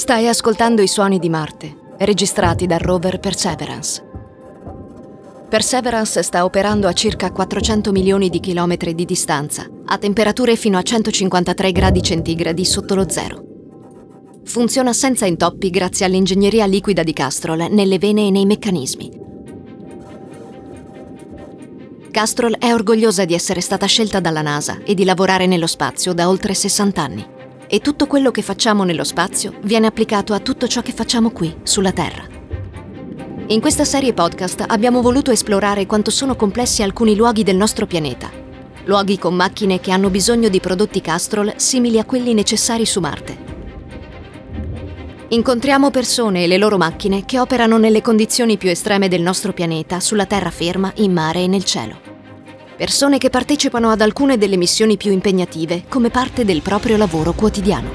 Stai ascoltando i suoni di Marte, registrati dal rover Perseverance. Perseverance sta operando a circa 400 milioni di chilometri di distanza, a temperature fino a 153 gradi centigradi sotto lo zero. Funziona senza intoppi grazie all'ingegneria liquida di Castrol nelle vene e nei meccanismi. Castrol è orgogliosa di essere stata scelta dalla NASA e di lavorare nello spazio da oltre 60 anni. E tutto quello che facciamo nello spazio viene applicato a tutto ciò che facciamo qui, sulla Terra. In questa serie podcast abbiamo voluto esplorare quanto sono complessi alcuni luoghi del nostro pianeta. Luoghi con macchine che hanno bisogno di prodotti Castrol simili a quelli necessari su Marte. Incontriamo persone e le loro macchine che operano nelle condizioni più estreme del nostro pianeta, sulla terraferma, in mare e nel cielo. Persone che partecipano ad alcune delle missioni più impegnative come parte del proprio lavoro quotidiano.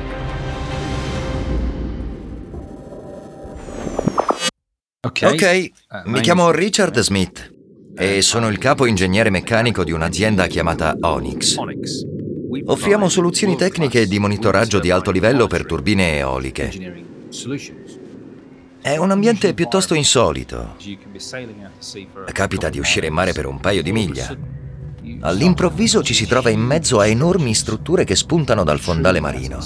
Ok, mi chiamo Richard Smith e sono il capo ingegnere meccanico di un'azienda chiamata Onyx. Offriamo soluzioni tecniche di monitoraggio di alto livello per turbine eoliche. È un ambiente piuttosto insolito. Capita di uscire in mare per un paio di miglia. All'improvviso ci si trova in mezzo a enormi strutture che spuntano dal fondale marino.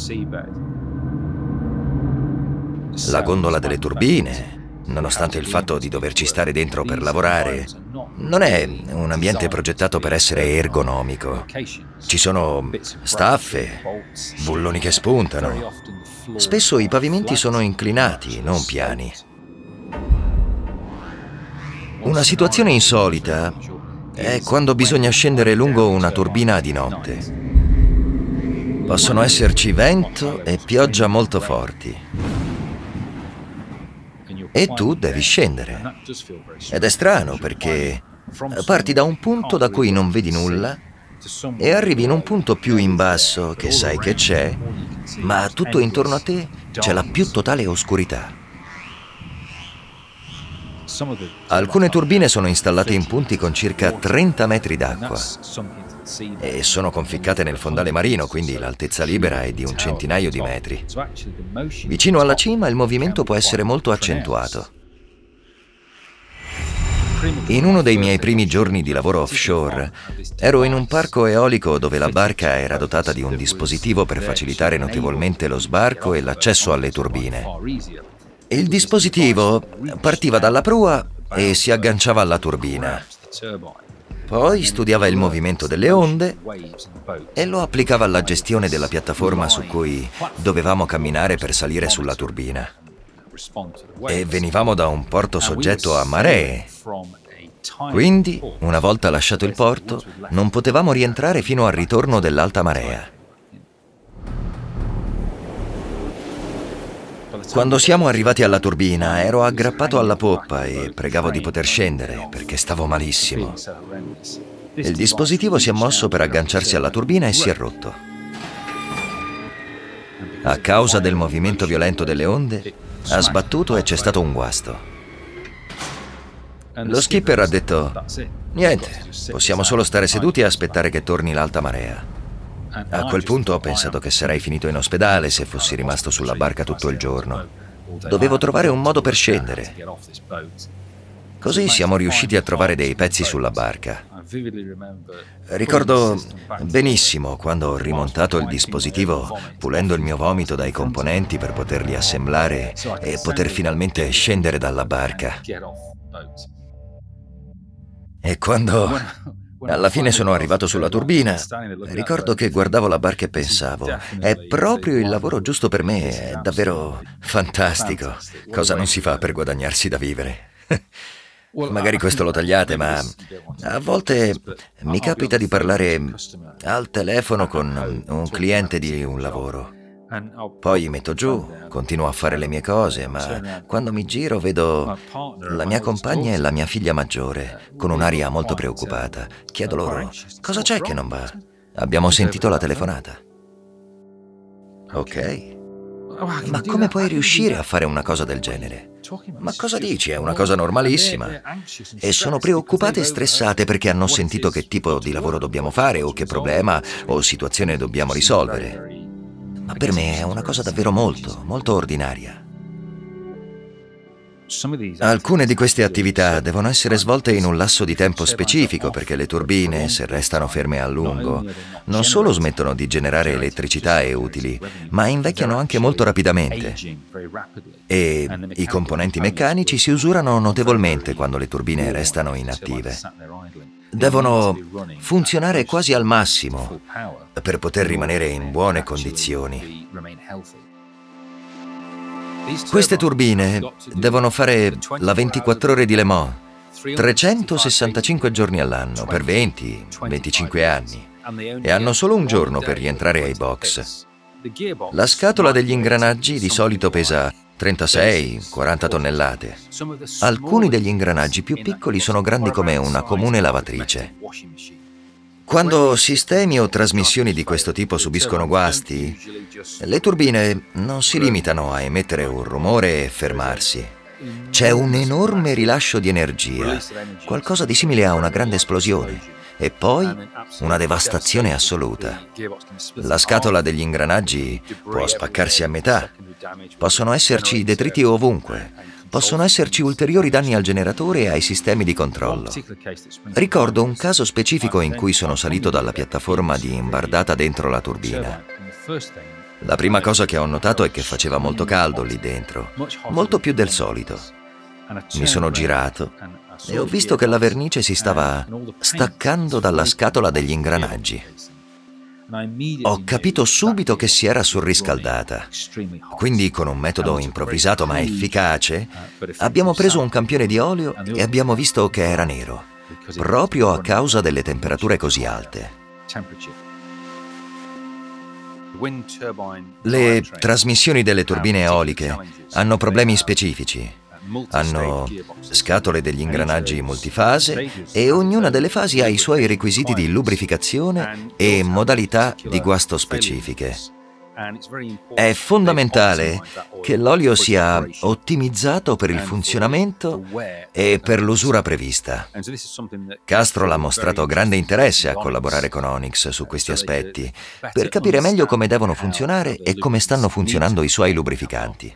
La gondola delle turbine, nonostante il fatto di doverci stare dentro per lavorare, non è un ambiente progettato per essere ergonomico. Ci sono staffe, bulloni che spuntano. Spesso i pavimenti sono inclinati, non piani. Una situazione insolita è quando bisogna scendere lungo una turbina di notte. Possono esserci vento e pioggia molto forti. E tu devi scendere. Ed è strano perché parti da un punto da cui non vedi nulla e arrivi in un punto più in basso che sai che c'è, ma tutto intorno a te c'è la più totale oscurità. Alcune turbine sono installate in punti con circa 30 metri d'acqua e sono conficcate nel fondale marino, quindi l'altezza libera è di un centinaio di metri. Vicino alla cima il movimento può essere molto accentuato. In uno dei miei primi giorni di lavoro offshore, ero in un parco eolico dove la barca era dotata di un dispositivo per facilitare notevolmente lo sbarco e l'accesso alle turbine. Il dispositivo partiva dalla prua e si agganciava alla turbina. Poi studiava il movimento delle onde e lo applicava alla gestione della piattaforma su cui dovevamo camminare per salire sulla turbina. E venivamo da un porto soggetto a maree. Quindi, una volta lasciato il porto, non potevamo rientrare fino al ritorno dell'alta marea. Quando siamo arrivati alla turbina, ero aggrappato alla poppa e pregavo di poter scendere perché stavo malissimo. Il dispositivo si è mosso per agganciarsi alla turbina e si è rotto. A causa del movimento violento delle onde, ha sbattuto e c'è stato un guasto. Lo skipper ha detto: niente, possiamo solo stare seduti e aspettare che torni l'alta marea. A quel punto ho pensato che sarei finito in ospedale se fossi rimasto sulla barca tutto il giorno. Dovevo trovare un modo per scendere. Così siamo riusciti a trovare dei pezzi sulla barca. Ricordo benissimo quando ho rimontato il dispositivo, pulendo il mio vomito dai componenti per poterli assemblare e poter finalmente scendere dalla barca. E quando alla fine sono arrivato sulla turbina, ricordo che guardavo la barca e pensavo: è proprio il lavoro giusto per me, è davvero fantastico. Cosa non si fa per guadagnarsi da vivere? Magari questo lo tagliate, ma a volte mi capita di parlare al telefono con un cliente di un lavoro. Poi mi metto giù, continuo a fare le mie cose, ma quando mi giro vedo la mia compagna e la mia figlia maggiore, con un'aria molto preoccupata. Chiedo loro: cosa c'è che non va? Abbiamo sentito la telefonata. Ok. Ma come puoi riuscire a fare una cosa del genere? Ma cosa dici? È una cosa normalissima. E sono preoccupate e stressate perché hanno sentito che tipo di lavoro dobbiamo fare o che problema o situazione dobbiamo risolvere. ma per me è una cosa davvero molto ordinaria. Alcune di queste attività devono essere svolte in un lasso di tempo specifico perché le turbine, se restano ferme a lungo, non solo smettono di generare elettricità e utili, ma invecchiano anche molto rapidamente. E i componenti meccanici si usurano notevolmente quando le turbine restano inattive. Devono funzionare quasi al massimo per poter rimanere in buone condizioni. Queste turbine devono fare la 24 ore di Le Mans, 365 giorni all'anno, per 20-25 anni, e hanno solo un giorno per rientrare ai box. La scatola degli ingranaggi di solito pesa 36-40 tonnellate. Alcuni degli ingranaggi più piccoli sono grandi come una comune lavatrice. Quando sistemi o trasmissioni di questo tipo subiscono guasti, le turbine non si limitano a emettere un rumore e fermarsi. C'è un enorme rilascio di energia, qualcosa di simile a una grande esplosione, e poi una devastazione assoluta. La scatola degli ingranaggi può spaccarsi a metà, possono esserci detriti ovunque, possono esserci ulteriori danni al generatore e ai sistemi di controllo. Ricordo un caso specifico in cui sono salito dalla piattaforma di imbardata dentro la turbina. La prima cosa che ho notato è che faceva molto caldo lì dentro, molto più del solito. Mi sono girato e ho visto che la vernice si stava staccando dalla scatola degli ingranaggi. Ho capito subito che si era surriscaldata. Quindi, con un metodo improvvisato ma efficace, abbiamo preso un campione di olio e abbiamo visto che era nero, proprio a causa delle temperature così alte. Le trasmissioni delle turbine eoliche hanno problemi specifici. Hanno scatole degli ingranaggi multifase e ognuna delle fasi ha i suoi requisiti di lubrificazione e modalità di guasto specifiche. È fondamentale che l'olio sia ottimizzato per il funzionamento e per l'usura prevista. Castrol ha mostrato grande interesse a collaborare con Onyx su questi aspetti per capire meglio come devono funzionare e come stanno funzionando i suoi lubrificanti.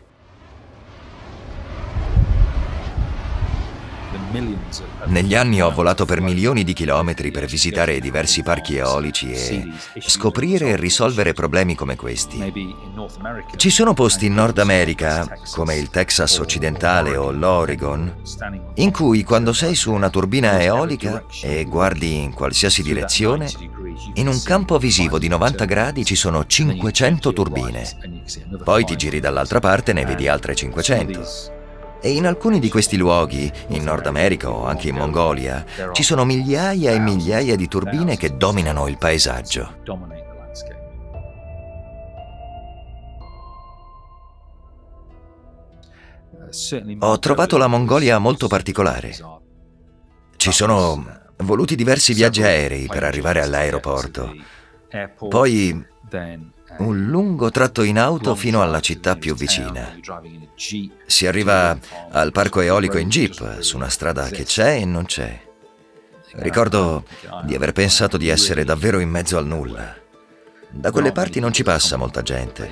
Negli anni ho volato per milioni di chilometri per visitare diversi parchi eolici e scoprire e risolvere problemi come questi. Ci sono posti in Nord America, come il Texas occidentale o l'Oregon, in cui quando sei su una turbina eolica e guardi in qualsiasi direzione, in un campo visivo di 90 gradi ci sono 500 turbine. Poi ti giri dall'altra parte e ne vedi altre 500. E in alcuni di questi luoghi, in Nord America o anche in Mongolia, ci sono migliaia e migliaia di turbine che dominano il paesaggio. Ho trovato la Mongolia molto particolare. Ci sono voluti diversi viaggi aerei per arrivare all'aeroporto. Poi un lungo tratto in auto fino alla città più vicina. Si arriva al parco eolico in jeep, su una strada che c'è e non c'è. Ricordo di aver pensato di essere davvero in mezzo al nulla. Da quelle parti non ci passa molta gente.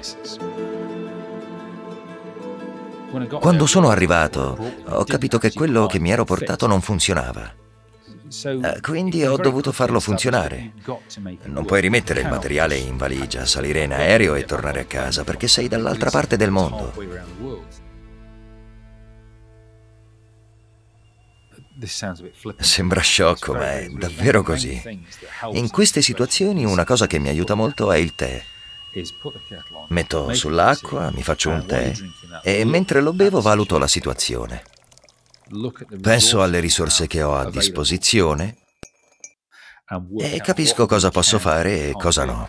Quando sono arrivato, ho capito che quello che mi ero portato non funzionava. Quindi ho dovuto farlo funzionare. Non puoi rimettere il materiale in valigia, salire in aereo e tornare a casa, perché sei dall'altra parte del mondo. Sembra sciocco, ma è davvero così. In queste situazioni una cosa che mi aiuta molto è il tè. Metto sull'acqua, mi faccio un tè e mentre lo bevo valuto la situazione. Penso alle risorse che ho a disposizione e capisco cosa posso fare e cosa no.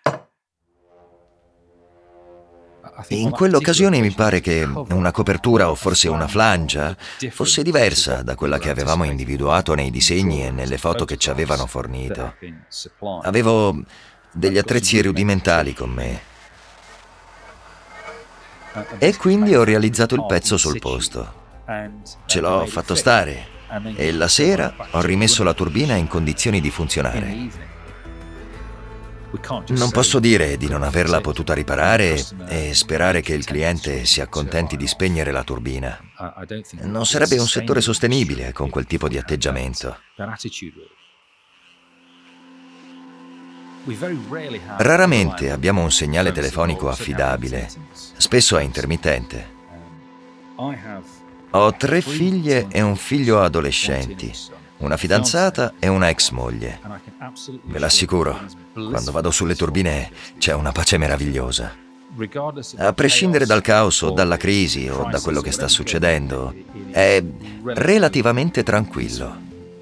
In quell'occasione mi pare che una copertura o forse una flangia fosse diversa da quella che avevamo individuato nei disegni e nelle foto che ci avevano fornito. Avevo degli attrezzi rudimentali con me e quindi ho realizzato il pezzo sul posto. Ce l'ho fatto stare e la sera ho rimesso la turbina in condizioni di funzionare. Non posso dire di non averla potuta riparare e sperare che il cliente si accontenti di spegnere la turbina. Non sarebbe un settore sostenibile con quel tipo di atteggiamento. Raramente abbiamo un segnale telefonico affidabile, spesso è intermittente. Ho 3 figlie e un figlio adolescenti, una fidanzata e una ex moglie. Ve l'assicuro, quando vado sulle turbine c'è una pace meravigliosa. A prescindere dal caos o dalla crisi o da quello che sta succedendo, è relativamente tranquillo.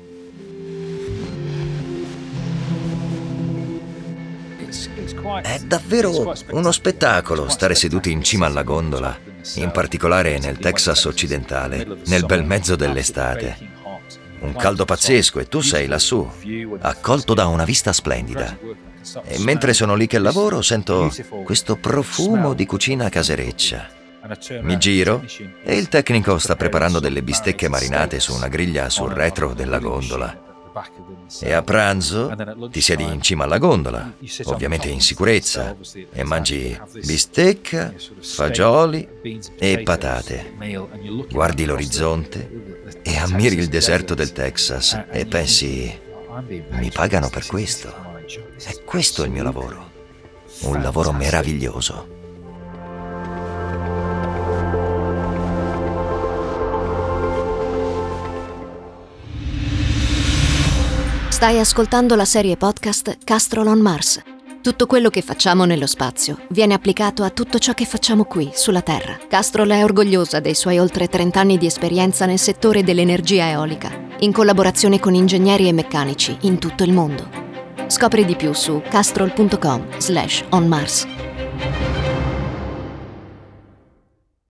È davvero uno spettacolo stare seduti in cima alla gondola, in particolare nel Texas occidentale, nel bel mezzo dell'estate. Un caldo pazzesco e tu sei lassù, accolto da una vista splendida. E mentre sono lì che lavoro sento questo profumo di cucina casereccia. Mi giro e il tecnico sta preparando delle bistecche marinate su una griglia sul retro della gondola. E a pranzo ti siedi in cima alla gondola, ovviamente in sicurezza, e mangi bistecca, fagioli e patate. Guardi l'orizzonte e ammiri il deserto del Texas e pensi: mi pagano per questo. È questo il mio lavoro. Un lavoro meraviglioso. Stai ascoltando la serie podcast Castrol on Mars. Tutto quello che facciamo nello spazio viene applicato a tutto ciò che facciamo qui, sulla Terra. Castrol è orgogliosa dei suoi oltre 30 anni di esperienza nel settore dell'energia eolica, in collaborazione con ingegneri e meccanici in tutto il mondo. Scopri di più su castrol.com/onmars.